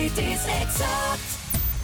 Dit is Exact.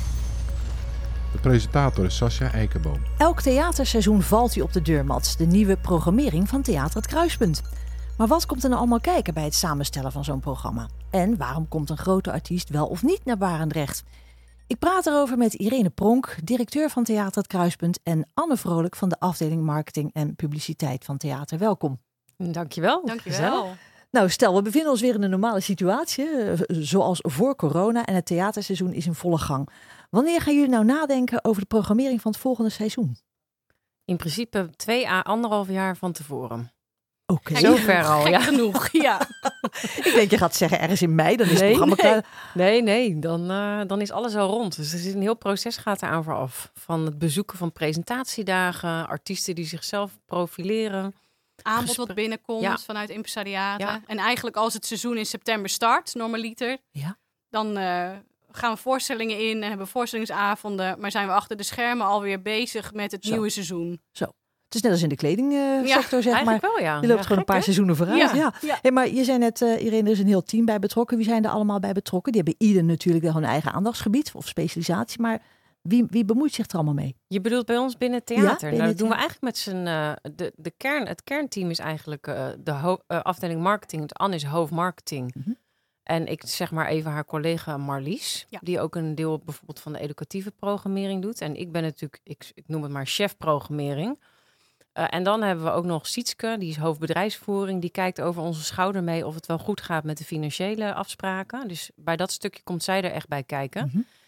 De presentator is Sascha Eikenboom. Elk theaterseizoen valt u op de deurmat, de nieuwe programmering van Theater het Kruispunt. Maar wat komt er nou allemaal kijken bij het samenstellen van zo'n programma? En waarom komt een grote artiest wel of niet naar Barendrecht? Ik praat erover met Irene Pronk, directeur van Theater het Kruispunt, en Anne Vrolijk van de afdeling Marketing en Publiciteit van Theater. Welkom. Dankjewel. Dankjewel. Nou, stel, we bevinden ons weer in een normale situatie, zoals voor corona, en het theaterseizoen is in volle gang. Wanneer gaan jullie nou nadenken over de programmering van het volgende seizoen? In principe 2 à 1,5 jaar van tevoren. Oké. Zover al, ja. Genoeg, ja. Ik denk, je gaat zeggen ergens in mei, dan is het programma klaar. Nee, dan is alles al rond. Dus er zit een heel proces gaat eraan vooraf. Van het bezoeken van presentatiedagen, artiesten die zichzelf profileren. Aanbod wat binnenkomt vanuit impresariaten. Ja. En eigenlijk als het seizoen in september start, normaliter, dan gaan we voorstellingen in en hebben voorstellingsavonden. Maar zijn we achter de schermen alweer bezig met het nieuwe seizoen. Zo. Het is net als in de kledingssector, zeg maar. Eigenlijk wel, ja. Je loopt gewoon een paar seizoenen vooruit. Ja. Ja. Hey, maar je zei net, Irene, er is een heel team bij betrokken. Wie zijn er allemaal bij betrokken? Die hebben ieder natuurlijk wel hun eigen aandachtsgebied of specialisatie. Maar wie bemoeit zich er allemaal mee? Je bedoelt bij ons binnen het theater? binnen dat doen we eigenlijk met z'n... Het kernteam is eigenlijk de afdeling marketing. Anne is hoofdmarketing. Mm-hmm. En ik zeg maar even haar collega Marlies. Ja. Die ook een deel bijvoorbeeld van de educatieve programmering doet. En ik ben natuurlijk, ik noem het maar chef programmering. En dan hebben we ook nog Sietske, die is hoofdbedrijfsvoering. Die kijkt over onze schouder mee of het wel goed gaat met de financiële afspraken. Dus bij dat stukje komt zij er echt bij kijken.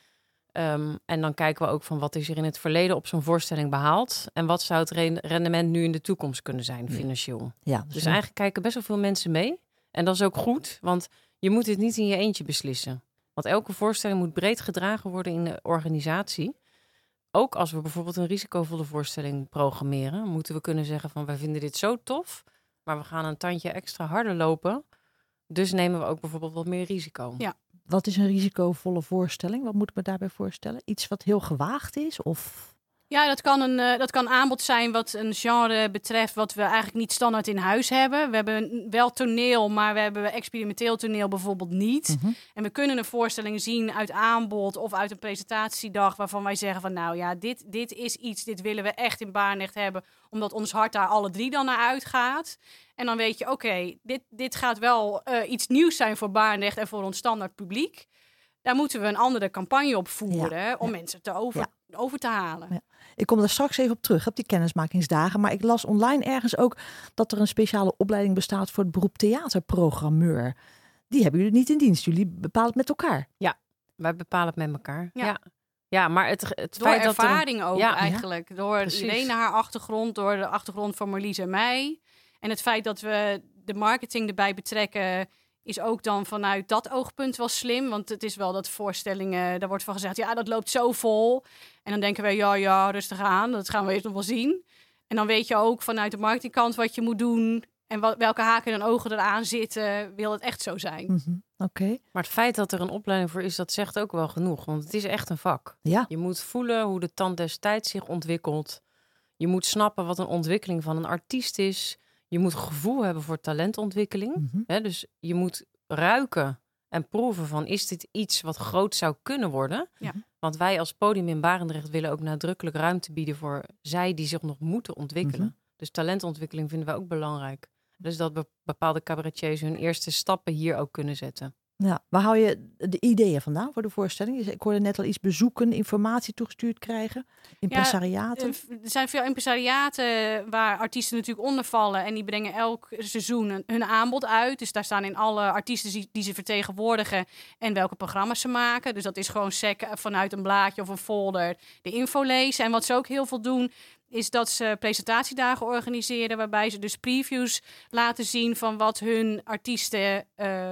Mm-hmm. En dan kijken we ook van wat is er in het verleden op zo'n voorstelling behaald. En wat zou het rendement nu in de toekomst kunnen zijn, financieel. Ja, Dus eigenlijk kijken best wel veel mensen mee. En dat is ook goed, want je moet dit niet in je eentje beslissen. Want elke voorstelling moet breed gedragen worden in de organisatie. Ook als we bijvoorbeeld een risicovolle voorstelling programmeren, moeten we kunnen zeggen van wij vinden dit zo tof, maar we gaan een tandje extra harder lopen. Dus nemen we ook bijvoorbeeld wat meer risico. Ja. Wat is een risicovolle voorstelling? Wat moet ik me daarbij voorstellen? Iets wat heel gewaagd is? Of... Ja, dat kan aanbod zijn wat een genre betreft wat we eigenlijk niet standaard in huis hebben. We hebben wel toneel, maar we hebben experimenteel toneel bijvoorbeeld niet. Mm-hmm. En we kunnen een voorstelling zien uit aanbod of uit een presentatiedag waarvan wij zeggen van nou ja, dit is iets, dit willen we echt in Barendrecht hebben, omdat ons hart daar alle 3 dan naar uitgaat. En dan weet je, oké, dit gaat wel iets nieuws zijn voor Barendrecht en voor ons standaard publiek. Daar moeten we een andere campagne op voeren om mensen over te halen. Ja. Ik kom daar straks even op terug, op die kennismakingsdagen. Maar ik las online ergens ook dat er een speciale opleiding bestaat voor het beroep theaterprogrammeur. Die hebben jullie niet in dienst. Jullie bepalen het met elkaar. Ja, wij bepalen het met elkaar. Ja. Ja, maar het door feit ervaring dat ook eigenlijk. Door precies. Irene haar achtergrond, door de achtergrond van Marlies en mij. En het feit dat we de marketing erbij betrekken is ook dan vanuit dat oogpunt wel slim. Want het is wel dat voorstellingen, daar wordt van gezegd, ja, dat loopt zo vol. En dan denken we, ja, rustig aan. Dat gaan we eerst nog wel zien. En dan weet je ook vanuit de marketingkant wat je moet doen. En welke haken en ogen eraan zitten. Wil het echt zo zijn? Mm-hmm. Oké. Maar het feit dat er een opleiding voor is, dat zegt ook wel genoeg. Want het is echt een vak. Ja. Je moet voelen hoe de tand des tijds zich ontwikkelt. Je moet snappen wat een ontwikkeling van een artiest is. Je moet gevoel hebben voor talentontwikkeling. Mm-hmm. Dus je moet ruiken en proeven van, is dit iets wat groot zou kunnen worden? Ja. Want wij als podium in Barendrecht willen ook nadrukkelijk ruimte bieden voor zij die zich nog moeten ontwikkelen. Mm-hmm. Dus talentontwikkeling vinden wij ook belangrijk. Dus dat bepaalde cabaretiers hun eerste stappen hier ook kunnen zetten. Ja, waar hou je de ideeën vandaan voor de voorstelling? Ik hoorde net al iets bezoeken, informatie toegestuurd krijgen. Impresariaten. Er zijn veel impresariaten waar artiesten natuurlijk onder vallen. En die brengen elk seizoen hun aanbod uit. Dus daar staan in alle artiesten die ze vertegenwoordigen en welke programma's ze maken. Dus dat is gewoon sec vanuit een blaadje of een folder de info lezen. En wat ze ook heel veel doen, is dat ze presentatiedagen organiseren waarbij ze dus previews laten zien van wat hun artiesten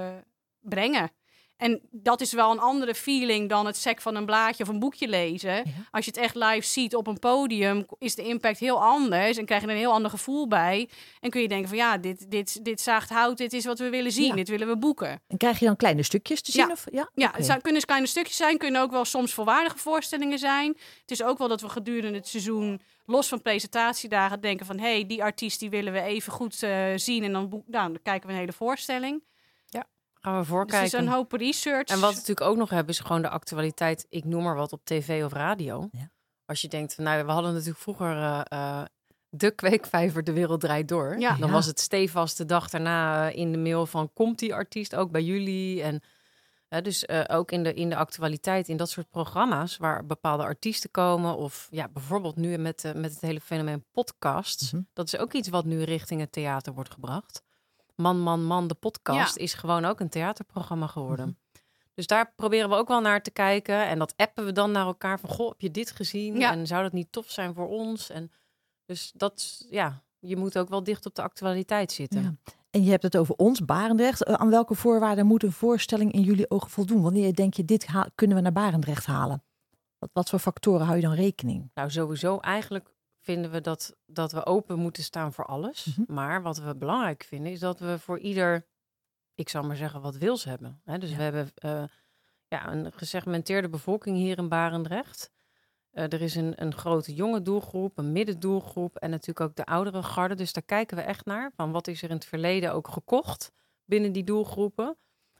brengen. En dat is wel een andere feeling dan het sec van een blaadje of een boekje lezen. Ja. Als je het echt live ziet op een podium, is de impact heel anders en krijg je er een heel ander gevoel bij. En kun je denken van ja, dit zaagt hout, dit is wat we willen zien, dit willen we boeken. En krijg je dan kleine stukjes te zien? Ja, of? Ja? Ja, Okay. het kunnen kleine stukjes zijn, kunnen ook wel soms volwaardige voorstellingen zijn. Het is ook wel dat we gedurende het seizoen, los van presentatiedagen, denken van die artiest die willen we even goed zien. En dan kijken we een hele voorstelling. Gaan we Dus voorkijken. het is een hoop research. En wat we natuurlijk ook nog hebben, is gewoon de actualiteit. Ik noem maar wat op tv of radio. Ja. Als je denkt, nou, we hadden natuurlijk vroeger de kweekvijver De Wereld Draait Door. Ja. Dan Ja. was het stevast de dag daarna in de mail van, komt die artiest ook bij jullie? En dus ook in de actualiteit, in dat soort programma's waar bepaalde artiesten komen. Of ja, bijvoorbeeld nu met het hele fenomeen podcasts. Mhm. Dat is ook iets wat nu richting het theater wordt gebracht. Man, de podcast is gewoon ook een theaterprogramma geworden. Mhm. Dus daar proberen we ook wel naar te kijken. En dat appen we dan naar elkaar van, goh, heb je dit gezien? Ja. En zou dat niet tof zijn voor ons? En dus dat, ja, je moet ook wel dicht op de actualiteit zitten. Ja. En je hebt het over ons, Barendrecht. Aan welke voorwaarden moet een voorstelling in jullie ogen voldoen? Wanneer denk je, dit kunnen we naar Barendrecht halen? Wat voor factoren hou je dan rekening? Nou, sowieso eigenlijk vinden we dat we open moeten staan voor alles. Mhm. Maar wat we belangrijk vinden, is dat we voor ieder, ik zal maar zeggen, wat wils hebben. Dus Ja. we hebben een gesegmenteerde bevolking hier in Barendrecht. Er is een grote jonge doelgroep, een middendoelgroep en natuurlijk ook de oudere garde. Dus daar kijken we echt naar. Van wat is er in het verleden ook gekocht binnen die doelgroepen?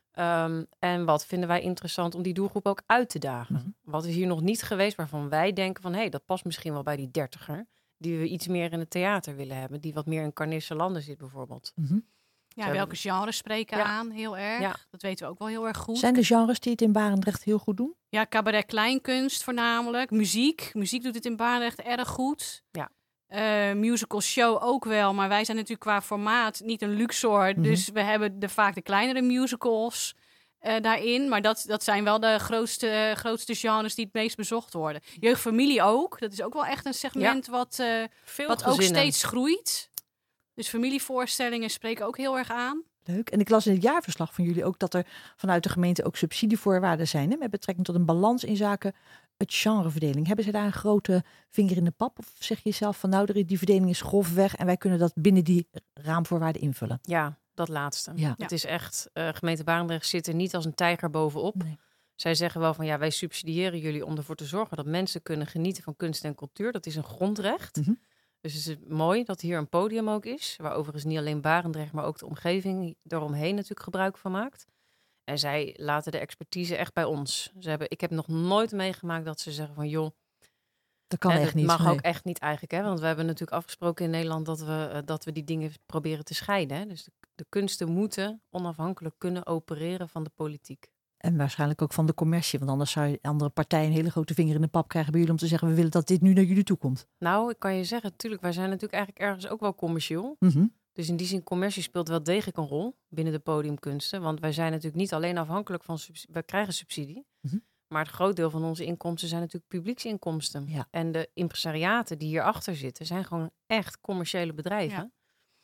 En wat vinden wij interessant om die doelgroep ook uit te dagen? Mhm. Wat is hier nog niet geweest waarvan wij denken van, hé, dat past misschien wel bij die 30er. Die we iets meer in het theater willen hebben. Die wat meer in Carnisse landen zit bijvoorbeeld. Mhm. Ja, welke genres spreken Ja. aan? Heel erg. Ja. Dat weten we ook wel heel erg goed. Zijn er genres die het in Barendrecht heel goed doen? Ja, cabaret kleinkunst voornamelijk. Muziek. Muziek doet het in Barendrecht erg goed. Ja. Musical show ook wel. Maar wij zijn natuurlijk qua formaat niet een Luxor. Mhm. Dus we hebben vaak de kleinere musicals daarin. Maar dat zijn wel de grootste genres die het meest bezocht worden. Jeugdfamilie ook. Dat is ook wel echt een segment wat Veel ook gezinnen. steeds groeit. Dus familievoorstellingen spreken ook heel erg aan. Leuk. En ik las in het jaarverslag van jullie ook dat er vanuit de gemeente ook subsidievoorwaarden zijn. Hè, met betrekking tot een balans in zaken het genreverdeling. Hebben ze daar een grote vinger in de pap? Of zeg je zelf van nou, die verdeling is grofweg en wij kunnen dat binnen die raamvoorwaarden invullen? Ja, dat laatste. Ja. Het is echt, gemeente Barendrecht zit er niet als een tijger bovenop. Nee. Zij zeggen wel van ja, wij subsidiëren jullie om ervoor te zorgen dat mensen kunnen genieten van kunst en cultuur. Dat is een grondrecht. Mhm. Dus het is mooi dat hier een podium ook is, waar overigens niet alleen Barendrecht, maar ook de omgeving daaromheen natuurlijk gebruik van maakt. En zij laten de expertise echt bij ons. Ik heb nog nooit meegemaakt dat ze zeggen van joh, Dat kan echt dat niet. mag nee. ook echt niet eigenlijk. Hè? Want we hebben natuurlijk afgesproken in Nederland dat we die dingen proberen te scheiden. Hè? Dus de kunsten moeten onafhankelijk kunnen opereren van de politiek. En waarschijnlijk ook van de commercie. Want anders zou je andere partijen een hele grote vinger in de pap krijgen bij jullie om te zeggen we willen dat dit nu naar jullie toe komt. Nou, ik kan je zeggen, natuurlijk, wij zijn natuurlijk eigenlijk ergens ook wel commercieel. Mhm. Dus in die zin, commercie speelt wel degelijk een rol binnen de podiumkunsten. Want wij zijn natuurlijk niet alleen afhankelijk van we krijgen subsidie. Mhm. Maar het groot deel van onze inkomsten zijn natuurlijk publieksinkomsten. Ja. En de impresariaten die hierachter zitten, zijn gewoon echt commerciële bedrijven. Ja.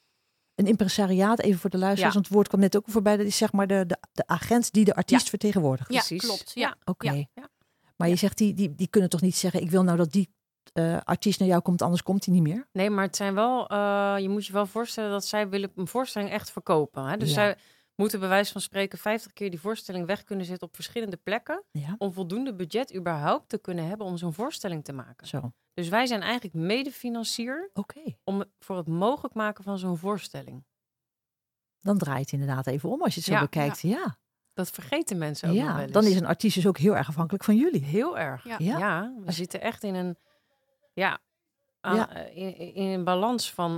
Een impresariaat, even voor de luisteraars, Ja. want het woord kwam net ook voorbij. Dat is zeg maar de agent die de artiest vertegenwoordigt. Ja, Precies. klopt. Ja. Oké. Ja. Maar je zegt, die kunnen toch niet zeggen, ik wil nou dat die artiest naar jou komt, anders komt hij niet meer? Nee, maar het zijn wel, je moet je wel voorstellen dat zij willen een voorstelling echt verkopen. Hè? Dus Ja. zij moeten bij wijze van spreken 50 keer die voorstelling weg kunnen zetten op verschillende plekken. Ja, Om voldoende budget überhaupt te kunnen hebben om zo'n voorstelling te maken. zo. Dus wij zijn eigenlijk medefinancier Oké. voor het mogelijk maken van zo'n voorstelling. Dan draait het inderdaad even om als je het zo Ja, bekijkt. Ja, Dat vergeten mensen ook nog wel eens. dan is een artiest dus ook heel erg afhankelijk van jullie. Heel erg. Ja. Ja. Ja, we zitten echt in een, Ja. in een balans van,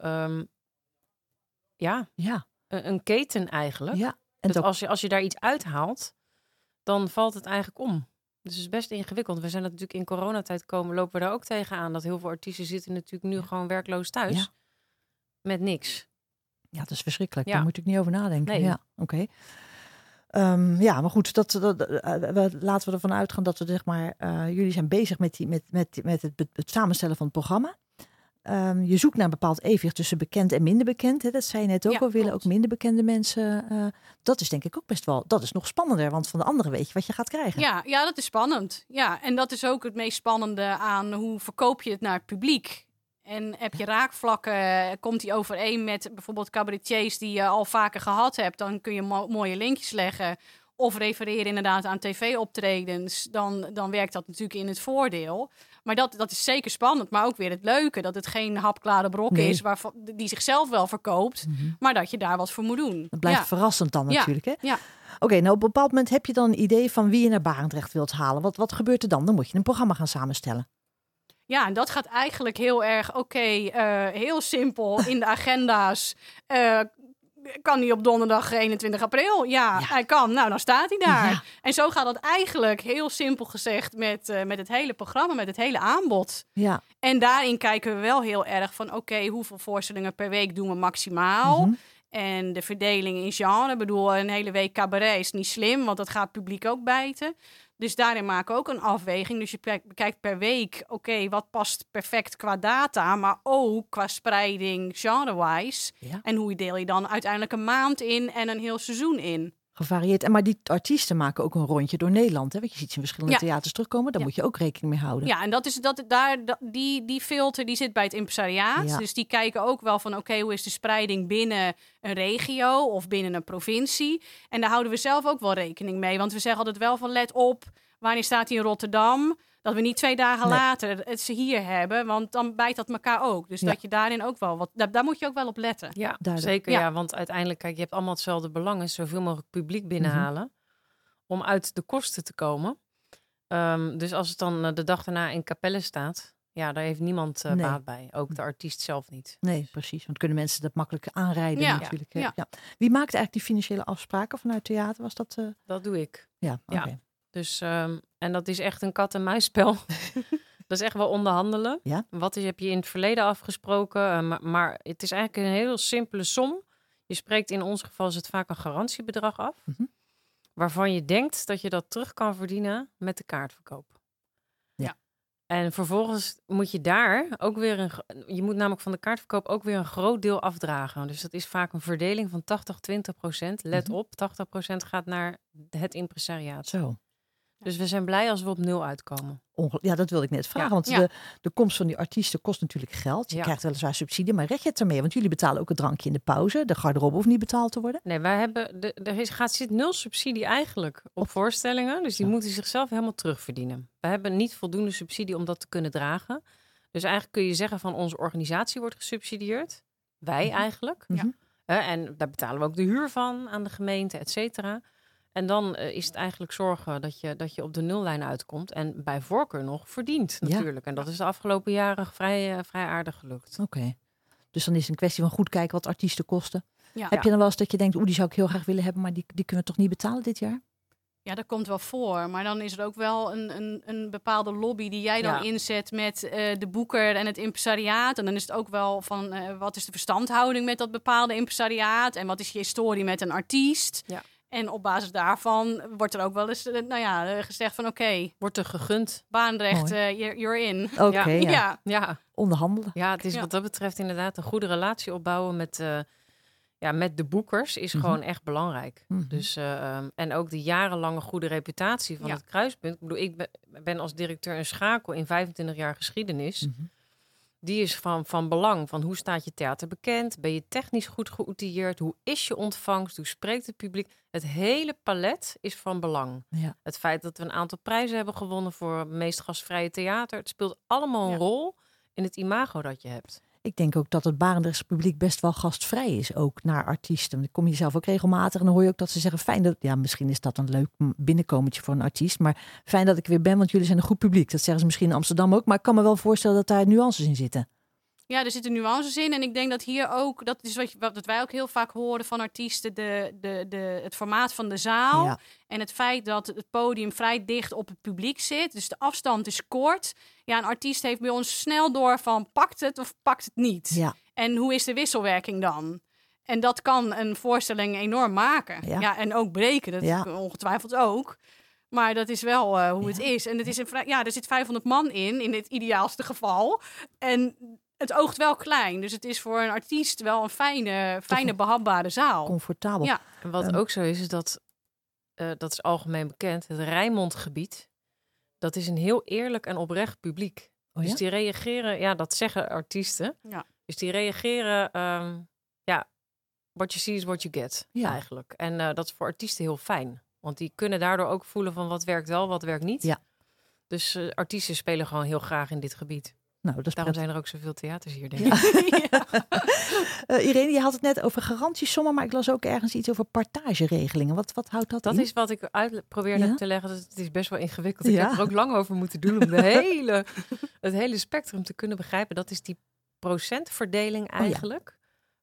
Ja, een keten eigenlijk. ja. En Dus dat, als je daar iets uithaalt, dan valt het eigenlijk om. Dus het is best ingewikkeld. We zijn natuurlijk in coronatijd lopen we daar ook tegenaan. Dat heel veel artiesten zitten natuurlijk nu gewoon werkloos thuis. Ja. Met niks. ja, dat is verschrikkelijk. Ja. Daar moet ik niet over nadenken. Nee. Ja, oké. Ja, maar goed, laten we ervan uitgaan dat we zeg maar, jullie zijn bezig met het samenstellen van het programma. Je zoekt naar een bepaald evenwicht tussen bekend en minder bekend. Hè? Dat zei je net ook Ja, al, willen klopt. ook minder bekende mensen. Dat is denk ik ook best wel, dat is nog spannender, want van de anderen weet je wat je gaat krijgen. Ja, dat is spannend. Ja, en dat is ook het meest spannende aan hoe verkoop je het naar het publiek. En heb je raakvlakken, komt die overeen met bijvoorbeeld cabaretiers die je al vaker gehad hebt, dan kun je mooie linkjes leggen. of refereren inderdaad aan tv-optredens, dan werkt dat natuurlijk in het voordeel. Maar dat is zeker spannend, maar ook weer het leuke. Dat het geen hapklare brok is die zichzelf wel verkoopt, maar dat je daar wat voor moet doen. Dat blijft verrassend dan natuurlijk, hè? Ja. Oké, nou op een bepaald moment heb je dan een idee van wie je naar Barendrecht wilt halen. Wat gebeurt er dan? Dan moet je een programma gaan samenstellen. Ja, en dat gaat eigenlijk heel erg, heel simpel in de agenda's. Kan hij op donderdag 21 april? Ja, hij kan. Nou, dan staat hij daar. Ja. En zo gaat dat eigenlijk heel simpel gezegd met het hele programma, met het hele aanbod. Ja. En daarin kijken we wel heel erg van, hoeveel voorstellingen per week doen we maximaal? Mm-hmm. En de verdeling in genre. Ik bedoel, een hele week cabaret is niet slim, want dat gaat het publiek ook bijten. Dus daarin maken we ook een afweging. Dus je bekijkt per week, wat past perfect qua data, maar ook qua spreiding genre-wise. Ja. En hoe deel je dan uiteindelijk een maand in en een heel seizoen in? Gevarieerd. Maar die artiesten maken ook een rondje door Nederland. Hè? Want je ziet ze in verschillende theaters terugkomen. Daar moet je ook rekening mee houden. Ja, en die filter die zit bij het impresariaat. Ja. Dus die kijken ook wel van hoe is de spreiding binnen een regio of binnen een provincie. En daar houden we zelf ook wel rekening mee. Want we zeggen altijd wel van let op, wanneer staat hij in Rotterdam? Dat we niet 2 dagen later het ze hier hebben, want dan bijt dat elkaar ook. Dus dat je daarin ook wel daar moet je ook wel op letten. Ja, zeker. Ja, want uiteindelijk, kijk, je hebt allemaal hetzelfde belang, is zoveel mogelijk publiek binnenhalen om uit de kosten te komen. Dus als het dan de dag daarna in Capelle staat, daar heeft niemand baat bij. Ook de artiest zelf niet. Nee, precies. Want kunnen mensen dat makkelijk aanrijden natuurlijk. Ja. Wie maakt eigenlijk die financiële afspraken vanuit theater? Was dat? Dat doe ik. Ja, oké. Ja. Dus, en dat is echt een kat-en-muisspel. Dat is echt wel onderhandelen. Ja? Heb je in het verleden afgesproken? Maar het is eigenlijk een heel simpele som. Je spreekt in ons geval is het vaak een garantiebedrag af. Waarvan je denkt dat je dat terug kan verdienen met de kaartverkoop. Ja. En vervolgens moet je daar ook weer je moet namelijk van de kaartverkoop ook weer een groot deel afdragen. Dus dat is vaak een verdeling van 80-20%. Let op, 80% gaat naar het impresariaat. Zo. Dus we zijn blij als we op 0 uitkomen. Ja, dat wilde ik net vragen. Want de komst van die artiesten kost natuurlijk geld. Je krijgt weliswaar subsidie, maar red je het ermee? Want jullie betalen ook het drankje in de pauze. De garderobe hoeft niet betaald te worden. Nee, wij hebben zit 0 subsidie eigenlijk op voorstellingen. Dus die moeten zichzelf helemaal terugverdienen. We hebben niet voldoende subsidie om dat te kunnen dragen. Dus eigenlijk kun je zeggen van onze organisatie wordt gesubsidieerd. Wij eigenlijk. Ja. En daar betalen we ook de huur van aan de gemeente, et cetera. En dan is het eigenlijk zorgen dat je op de nullijn uitkomt. En bij voorkeur nog verdient natuurlijk. En dat is de afgelopen jaren vrij aardig gelukt. Oké. Dus dan is het een kwestie van goed kijken wat artiesten kosten. Ja. Heb je dan wel eens dat je denkt, die zou ik heel graag willen hebben, maar die kunnen we toch niet betalen dit jaar? Ja, dat komt wel voor. Maar dan is er ook wel een bepaalde lobby die jij dan inzet met de boeker en het impresariaat. En dan is het ook wel van wat is de verstandhouding met dat bepaalde impresariaat? En wat is je historie met een artiest? Ja. En op basis daarvan wordt er ook wel eens gezegd van wordt er gegund. Barendrecht, you're in. Oké, ja. Onderhandelen. Ja, het is wat dat betreft inderdaad een goede relatie opbouwen met de boekers is gewoon echt belangrijk. Dus, en ook de jarenlange goede reputatie van het Kruispunt. Ik bedoel, ik ben als directeur een schakel in 25 jaar geschiedenis. Die is van belang. Van hoe staat je theater bekend? Ben je technisch goed geoutilleerd? Hoe is je ontvangst? Hoe spreekt het publiek? Het hele palet is van belang. Ja. Het feit dat we een aantal prijzen hebben gewonnen voor het meest gastvrije theater. Het speelt allemaal een rol in het imago dat je hebt. Ik denk ook dat het Barendrechtse publiek best wel gastvrij is, ook naar artiesten. Dan kom je zelf ook regelmatig en dan hoor je ook dat ze zeggen, fijn dat, misschien is dat een leuk binnenkomertje voor een artiest, maar fijn dat ik weer ben, want jullie zijn een goed publiek. Dat zeggen ze misschien in Amsterdam ook, maar ik kan me wel voorstellen dat daar nuances in zitten. Ja, er zitten nuances in en ik denk dat hier ook, dat is wat wij ook heel vaak horen van artiesten, het formaat van de zaal en het feit dat het podium vrij dicht op het publiek zit. Dus de afstand is kort. Ja, een artiest heeft bij ons snel door van pakt het of pakt het niet. Ja. En hoe is de wisselwerking dan? En dat kan een voorstelling enorm maken. Ja, en ook breken, dat ongetwijfeld ook. Maar dat is wel hoe het is. En het is er zit 500 man in het ideaalste geval. En het oogt wel klein. Dus het is voor een artiest wel een fijne behapbare zaal. Comfortabel. Ja. En wat ook zo is dat is algemeen bekend. Het Rijnmondgebied, dat is een heel eerlijk en oprecht publiek. Dus die reageren, dat zeggen artiesten. Ja. Dus die reageren, what you see is what you get, eigenlijk. En dat is voor artiesten heel fijn Want die kunnen daardoor ook voelen van wat werkt wel, wat werkt niet. Ja. Dus artiesten spelen gewoon heel graag in dit gebied. Nou, dat is Daarom prettig. zijn er ook zoveel theaters hier, denk ik. Irene, je had het net over garantiesommen, maar ik las ook ergens iets over partageregelingen. Wat houdt dat in? Dat is wat ik uit probeerde Ja? te leggen. Dus het is best wel ingewikkeld. Ik Ja. heb er ook lang over moeten doen om het hele spectrum te kunnen begrijpen. Dat is die procentverdeling eigenlijk.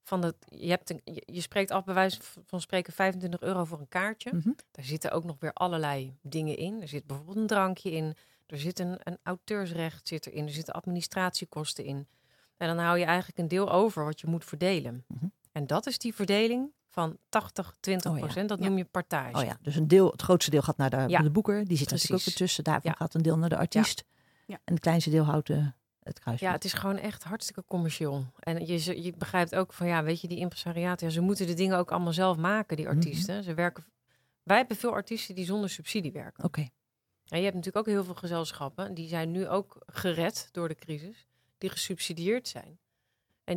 Je spreekt af bij wijze van spreken €25 voor een kaartje. Mhm. Daar zitten ook nog weer allerlei dingen in. Er zit bijvoorbeeld een drankje in. Er zit een auteursrecht zit erin. Er zitten administratiekosten in. En dan hou je eigenlijk een deel over wat je moet verdelen. Mhm. En dat is die verdeling van 80-20%. Oh ja. Dat noem je partage. Oh ja, dus het grootste deel gaat naar de boeker. Die zit natuurlijk ook Precies. ertussen. Daarvan Ja. gaat een deel naar de artiest. Ja. En het kleinste deel houdt het kruispunt. Ja, het is gewoon echt hartstikke commercieel. En je begrijpt ook van, weet je, die impresariaten, ze moeten de dingen ook allemaal zelf maken, die artiesten. Ze werken. Wij hebben veel artiesten die zonder subsidie werken. Oké. En je hebt natuurlijk ook heel veel gezelschappen, die zijn nu ook gered door de crisis, die gesubsidieerd zijn. En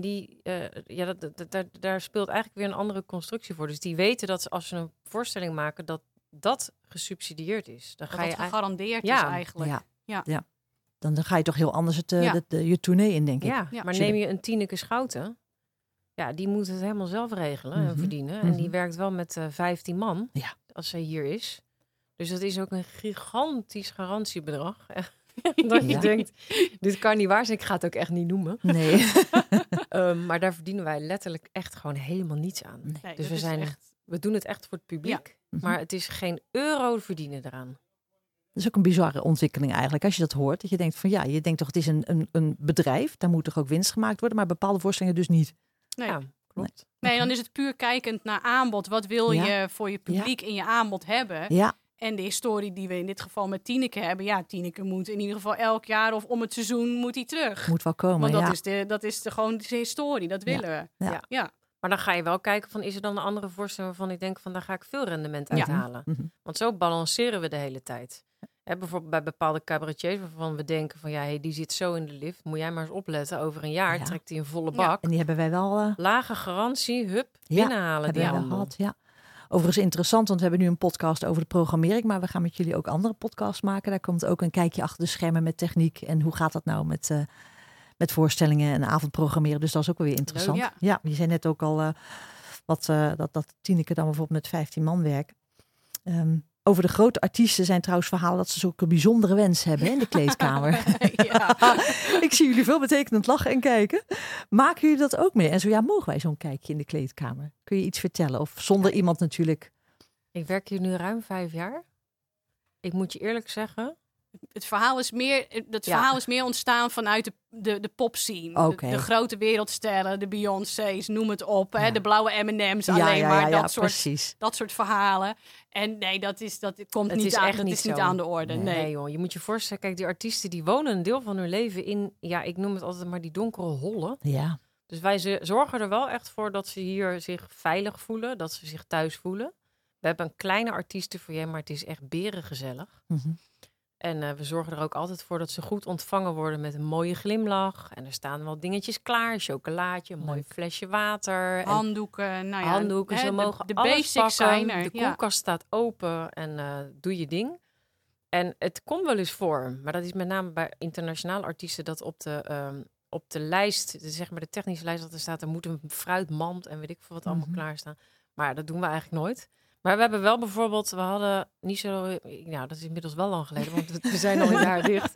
daar speelt eigenlijk weer een andere constructie voor. Dus die weten dat als ze een voorstelling maken, dat gesubsidieerd is. Dan Dat ga je dat gegarandeerd Ja. is eigenlijk. Ja. Dan ga je toch heel anders Ja. je tournee in, denk ik. Ja, Ja. maar neem je een Tineke Schouten, die moet het helemaal zelf regelen en Mhm. verdienen. Mhm. En die werkt wel met 15 man, Ja. als zij hier is. Dus dat is ook een gigantisch garantiebedrag. Dat je Ja. denkt, dit kan niet waar zijn. Ik ga het ook echt niet noemen. Nee. Maar daar verdienen wij letterlijk echt gewoon helemaal niets aan. Nee. Nee, Dus dat is echt... we doen het echt voor het publiek. Mhm. Maar het is geen euro verdienen eraan. Dat is ook een bizarre ontwikkeling eigenlijk. Als je dat hoort, dat je denkt van je denkt toch het is een bedrijf. Daar moet toch ook winst gemaakt worden. Maar bepaalde voorstellingen dus niet. Nee. Ja, klopt. Nee, dan is het puur kijkend naar aanbod. Wat wil Ja. je voor je publiek in je aanbod hebben? Ja, En de historie die we in dit geval met Tineke hebben. Ja, Tineke moet in ieder geval elk jaar of om het seizoen moet hij terug. moet wel komen. Want ja. dat is gewoon de historie. Dat willen we. Ja. Ja. Maar dan ga je wel kijken van, is er dan een andere voorstelling waarvan ik denk van, daar ga ik veel rendement Ja. uithalen. Mhm. Want zo balanceren we de hele tijd. Bijvoorbeeld bij bepaalde cabaretiers waarvan we denken van, die zit zo in de lift. Moet jij maar eens opletten. Over een jaar Ja. trekt hij een volle Ja. bak. En die hebben wij wel Lage garantie, hup, Ja, binnenhalen hebben die wij wel handel. gehad. Ja. Overigens interessant, want we hebben nu een podcast over de programmering. Maar we gaan met jullie ook andere podcasts maken. Daar komt ook een kijkje achter de schermen met techniek. En hoe gaat dat nou met voorstellingen en avondprogrammeren. Dus dat is ook wel weer interessant. Leuk, Ja, je zei net ook al dat Tineke dan bijvoorbeeld met 15 man werkt. Over de grote artiesten zijn trouwens verhalen dat ze zulke bijzondere wens hebben in de kleedkamer. Ja. Ik zie jullie veel betekenend lachen en kijken. Maken jullie dat ook mee? En zo mogen wij zo'n kijkje in de kleedkamer? Kun je iets vertellen? Of zonder iemand natuurlijk? Ik werk hier nu ruim 5 jaar. Ik moet je eerlijk zeggen, Het verhaal is meer ontstaan vanuit de popscene. Oké. De grote wereldsterren, de Beyoncé's, noem het op. Hè? Ja. De blauwe M&M's, alleen maar precies. dat soort verhalen. En nee, dat komt Het niet is aan. echt Dat niet is niet zo. aan de orde. Nee. Nee. joh, je moet je voorstellen, kijk, die artiesten die wonen een deel van hun leven in, ik noem het altijd maar die donkere hollen. Ja, Dus wij zorgen er wel echt voor dat ze hier zich veilig voelen, dat ze zich thuis voelen. We hebben een kleine artiestenfoyer, maar het is echt berengezellig. mhm. En we zorgen er ook altijd voor dat ze goed ontvangen worden met een mooie glimlach. En er staan wel dingetjes klaar, een chocolaatje, een mooi Leuk. flesje water. En Handdoeken, nou ja. handdoeken, hè, ze mogen de alles basics pakken. zijn er. De Ja. koelkast staat open en doe je ding. En het komt wel eens voor, maar dat is met name bij internationale artiesten dat op de lijst, zeg maar de technische lijst, dat er staat, er moet een fruitmand en weet ik veel wat allemaal Mhm. klaarstaan. Maar dat doen we eigenlijk nooit. Maar we hebben wel bijvoorbeeld, we hadden niet zo, dat is inmiddels wel lang geleden, want we zijn al een jaar dicht.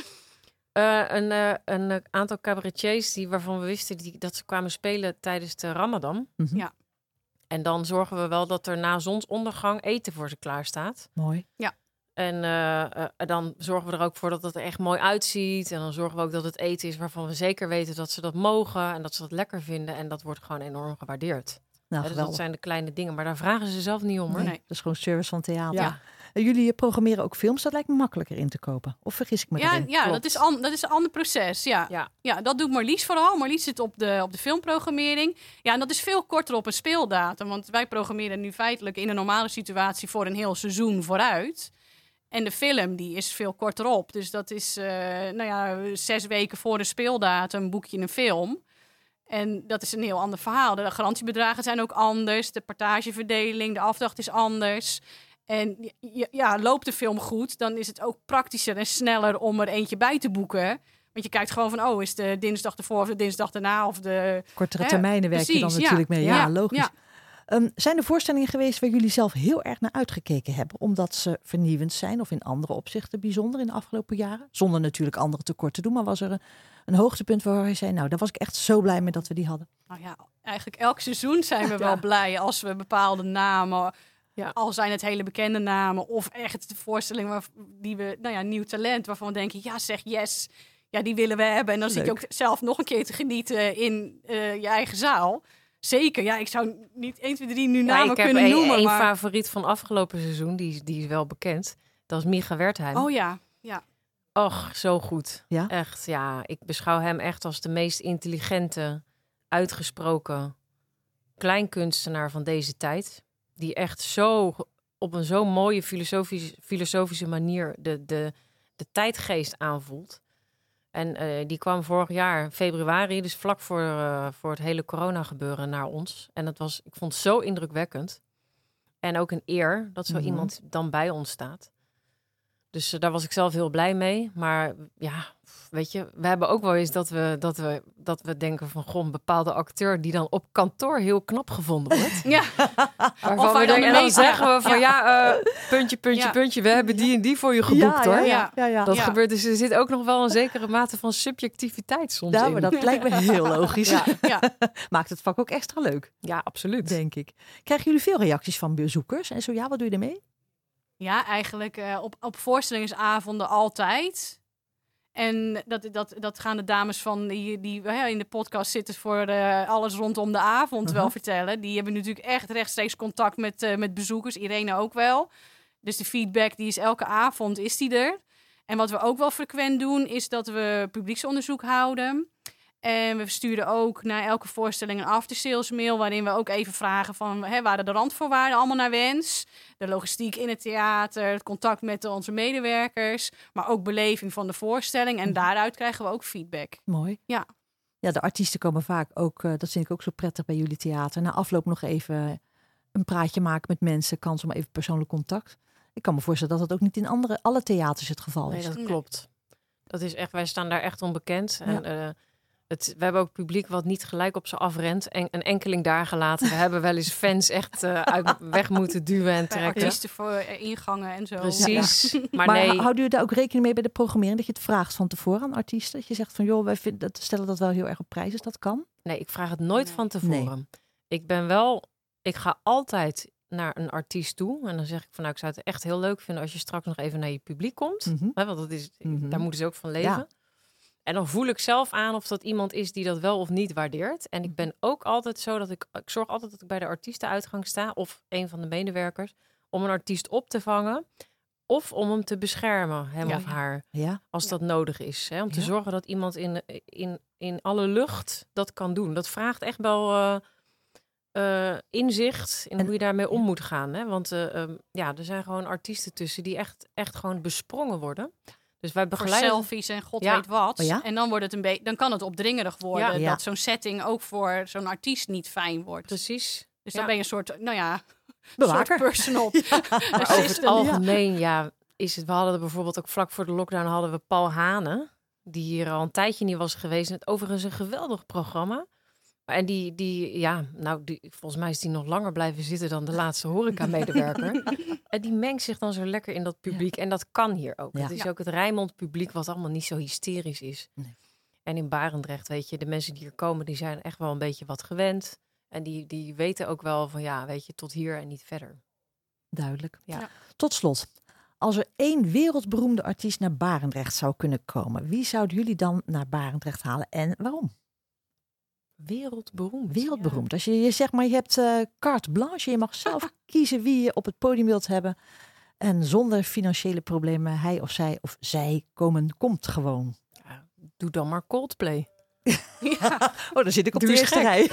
Een aantal cabaretiers waarvan we wisten dat ze kwamen spelen tijdens de Ramadan. Mhm. Ja. En dan zorgen we wel dat er na zonsondergang eten voor ze klaar staat. Mooi. En dan zorgen we er ook voor dat het er echt mooi uitziet. En dan zorgen we ook dat het eten is waarvan we zeker weten dat ze dat mogen. En dat ze dat lekker vinden. En dat wordt gewoon enorm gewaardeerd. Nou, Dus dat geweldig. zijn de kleine dingen. Maar daar vragen ze zelf niet om, hoor. Nee, Nee. dat is gewoon service van theater. Ja. Jullie programmeren ook films. Dat lijkt me makkelijker in te kopen. Of vergis ik me Ja, daarin? ja Klopt. dat is een ander proces. Ja. Ja, dat doet Marlies vooral. Marlies zit op de filmprogrammering. Ja, en dat is veel korter op een speeldatum. Want wij programmeren nu feitelijk in een normale situatie voor een heel seizoen vooruit. En de film die is veel korter op. Dus dat is 6 weken voor de speeldatum boek je een film. En dat is een heel ander verhaal. De garantiebedragen zijn ook anders. De partageverdeling, de afdracht is anders. En loopt de film goed, dan is het ook praktischer en sneller om er eentje bij te boeken. Want je kijkt gewoon van, is de dinsdag ervoor of de dinsdag daarna of de... Kortere termijnen werk je dan precies, natuurlijk mee. Ja, logisch. Ja. Zijn er voorstellingen geweest waar jullie zelf heel erg naar uitgekeken hebben? Omdat ze vernieuwend zijn of in andere opzichten bijzonder in de afgelopen jaren? Zonder natuurlijk andere tekort te doen. Maar was er een hoogtepunt waar je zei, nou, daar was ik echt zo blij mee dat we die hadden? Nou ja, eigenlijk elk seizoen zijn we wel blij als we bepaalde namen... Ja. Al zijn het hele bekende namen of echt de voorstelling die we, nieuw talent, waarvan we denken, ja zeg yes, ja die willen we hebben. En dan zit je ook zelf nog een keer te genieten in je eigen zaal. Zeker, ja, ik zou niet 1, 2, 3 nu namen kunnen noemen. Ik heb één favoriet van afgelopen seizoen, die is wel bekend. Dat is Micha Wertheim. Oh ja. Och, zo goed. Ja? Echt, ja. Ik beschouw hem echt als de meest intelligente, uitgesproken kleinkunstenaar van deze tijd. Die echt zo op een zo mooie filosofische manier de tijdgeest aanvoelt. En die kwam vorig jaar, februari, dus vlak voor het hele corona gebeuren naar ons. En ik vond het zo indrukwekkend. En ook een eer dat zo iemand dan bij ons staat. Dus daar was ik zelf heel blij mee. Maar ja, weet je, we hebben ook wel eens dat we denken van, goh, een bepaalde acteur die dan op kantoor heel knap gevonden wordt. Ja. Waarvan we dan zeggen we van puntje, we hebben die en die voor je geboekt hoor. Ja. Dat gebeurt, dus er zit ook nog wel een zekere mate van subjectiviteit soms in. Maar dat lijkt me heel logisch. Ja. Maakt het vak ook extra leuk. Ja, absoluut. Denk ik. Krijgen jullie veel reacties van bezoekers? En zo ja, wat doe je ermee? Ja, eigenlijk op voorstellingsavonden altijd. En dat gaan de dames van die in de podcast zitten voor alles rondom de avond wel vertellen. Die hebben natuurlijk echt rechtstreeks contact met bezoekers. Irene ook wel. Dus de feedback die is elke avond is die er. En wat we ook wel frequent doen is dat we publieksonderzoek houden. En we sturen ook naar elke voorstelling een aftersales mail, waarin we ook even vragen van, waren de randvoorwaarden allemaal naar wens? De logistiek in het theater, het contact met onze medewerkers, maar ook beleving van de voorstelling. En daaruit krijgen we ook feedback. Mooi. Ja. Ja, de artiesten komen vaak ook, dat vind ik ook zo prettig bij jullie theater. Na afloop nog even een praatje maken met mensen, kans om even persoonlijk contact. Ik kan me voorstellen dat dat ook niet in alle theaters het geval is. Nee, dat klopt. Dat is echt, wij staan daar echt onbekend. En we hebben ook publiek wat niet gelijk op ze afrent. En een enkeling daar gelaten. We hebben wel eens fans echt uit weg moeten duwen en trekken. Artiesten voor ingangen en zo. Precies. Ja. Maar Maar nee. houden jullie daar ook rekening mee bij de programmering? Dat je het vraagt van tevoren aan artiesten? Dat je zegt van, joh, stellen dat wel heel erg op prijs. Is dat kan? Nee, ik vraag het nooit van tevoren. Nee. Ik ga altijd naar een artiest toe. En dan zeg ik van, ik zou het echt heel leuk vinden als je straks nog even naar je publiek komt. Want dat is, daar moeten ze ook van leven. Ja. En dan voel ik zelf aan of dat iemand is die dat wel of niet waardeert. En ik ben ook altijd zo dat ik zorg altijd dat ik bij de artiestenuitgang sta, of een van de medewerkers, om een artiest op te vangen of om hem te beschermen, hem of haar, als dat nodig is. Om te zorgen dat iemand in alle lucht dat kan doen. Dat vraagt echt wel inzicht in hoe je daarmee om moet gaan. Hè? Want er zijn gewoon artiesten tussen die echt gewoon besprongen worden. Dus wij begeleiden voor selfies en god weet wat. Oh ja? En dan wordt het dan kan het opdringerig worden dat zo'n setting ook voor zo'n artiest niet fijn wordt. Precies. Dus dan ben je een soort, bewaker. Soort personal. Maar over het algemeen, is het. We hadden bijvoorbeeld ook vlak voor de lockdown hadden we Paul Hane, die hier al een tijdje niet was geweest. Het overigens een geweldig programma. En volgens mij is die nog langer blijven zitten dan de laatste horeca-medewerker. En die mengt zich dan zo lekker in dat publiek. En dat kan hier ook. Het is ook het Rijnmond publiek wat allemaal niet zo hysterisch is. Nee. En in Barendrecht, weet je, de mensen die hier komen, die zijn echt wel een beetje wat gewend. En die weten ook wel van, tot hier en niet verder. Duidelijk. Ja. Tot slot, als er 1 wereldberoemde artiest naar Barendrecht zou kunnen komen, wie zouden jullie dan naar Barendrecht halen en waarom? Wereldberoemd. Als je zegt maar, je hebt carte blanche. Je mag zelf kiezen wie je op het podium wilt hebben. En zonder financiële problemen, hij of zij komt gewoon. Ja, doe dan maar Coldplay. Dan zit ik op de eerste rij.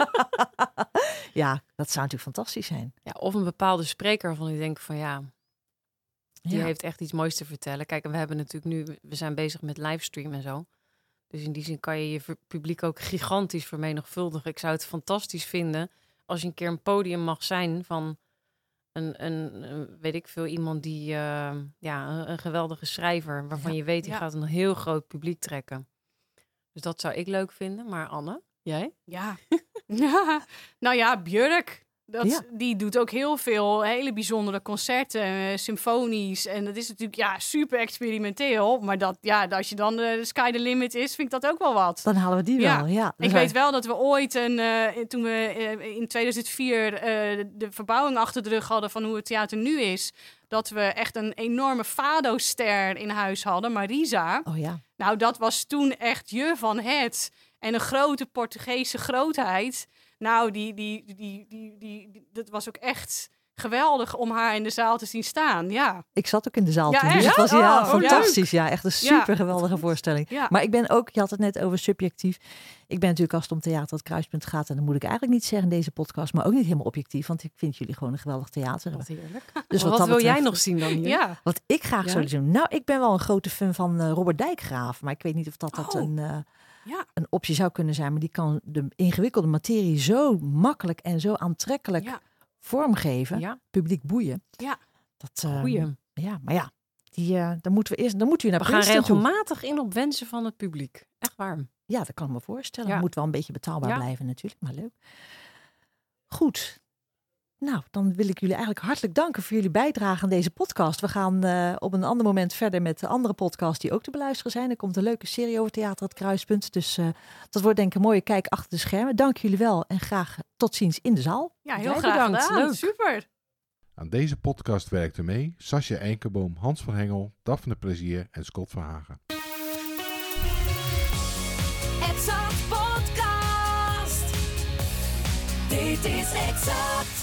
Ja, dat zou natuurlijk fantastisch zijn. Ja, of een bepaalde spreker waarvan ik denk van die heeft echt iets moois te vertellen. Kijk, en we hebben natuurlijk we zijn bezig met livestream en zo. Dus in die zin kan je publiek ook gigantisch vermenigvuldigen. Ik zou het fantastisch vinden als je een keer een podium mag zijn van weet ik veel, iemand die een geweldige schrijver, waarvan je weet, die gaat een heel groot publiek trekken. Dus dat zou ik leuk vinden. Maar Anne, jij? Ja. Nou ja, Björk. Die doet ook heel veel hele bijzondere concerten, symfonisch. En dat is natuurlijk super experimenteel. Maar als je dan de sky the limit is, vind ik dat ook wel wat. Dan halen we die wel, ja. Ik weet wel dat we ooit, toen we in 2004 de verbouwing achter de rug hadden van hoe het theater nu is, dat we echt een enorme Fado-ster in huis hadden, Marisa. Oh ja. Nou, dat was toen echt je van het. En een grote Portugese grootheid. Nou, dat was ook echt geweldig om haar in de zaal te zien staan, ja. Ik zat ook in de zaal Ja, toen, echt? dus het was fantastisch. Leuk. Ja, echt een super geweldige voorstelling. Ja. Maar ik ben ook, je had het net over subjectief. Ik ben natuurlijk, als het om Theater het Kruispunt gaat, en dan moet ik eigenlijk niet zeggen in deze podcast, maar ook niet helemaal objectief, want ik vind jullie gewoon een geweldig theater. Wat heerlijk. Dus wat wil jij nog zien dan hier? Ja. Wat ik graag zou doen. Nou, ik ben wel een grote fan van Robert Dijkgraaf, maar ik weet niet of dat een optie zou kunnen zijn. Maar die kan de ingewikkelde materie zo makkelijk en zo aantrekkelijk vormgeven. Ja. Publiek boeien. Ja. Goeie. Ja, maar ja, dan moeten we naar We Princeton gaan toe. regelmatig in op wensen van het publiek. Echt waar. Ja, dat kan ik me voorstellen. Ja. Moet wel een beetje betaalbaar blijven natuurlijk, maar leuk. Goed. Nou, dan wil ik jullie eigenlijk hartelijk danken voor jullie bijdrage aan deze podcast. We gaan op een ander moment verder met de andere podcasts die ook te beluisteren zijn. Er komt een leuke serie over Theater het Kruispunt. Dus dat wordt denk ik een mooie kijk achter de schermen. Dank jullie wel en graag tot ziens in de zaal. Ja, heel Jij graag bedankt. gedaan. Leuk. Super. Aan deze podcast werkten mee Sascha Eikenboom, Hans van Hengel, Daphne Plezier en Scott Verhagen. Exact Podcast. Dit is Exact.